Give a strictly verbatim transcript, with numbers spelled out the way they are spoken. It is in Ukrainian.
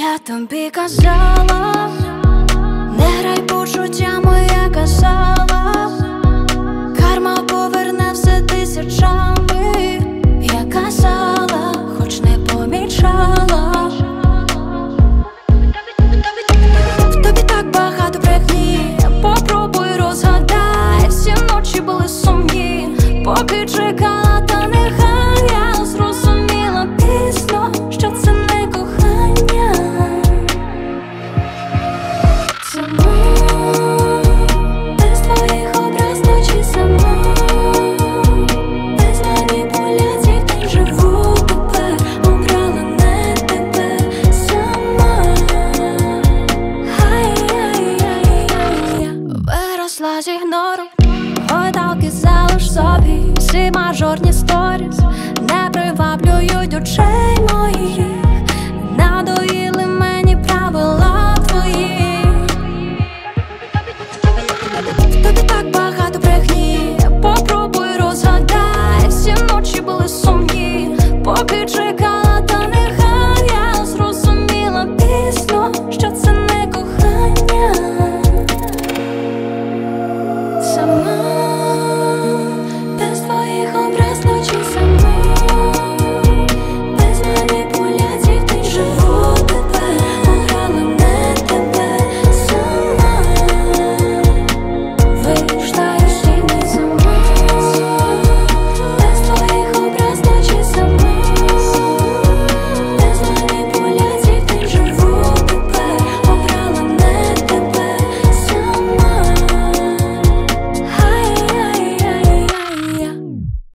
Я тобі казала, не грай почуттями, я казала, карма поверне все тисячами. Я казала, хоч не помічала. В тобі так багато брехні, попробуй розгадай. Всі ночі були сумні, поки чекала, та нехай я зрозуміла пізно, що це не кохання. Це ми, без твоїх образ ночі сама, без маніпуляцій в день живу тепер, обрала не тебе сама. Ай-яй-яй-яй-я виросла з ігнору, гойдалки залиш собі, всі мажорні сторіс не приваблюють очей.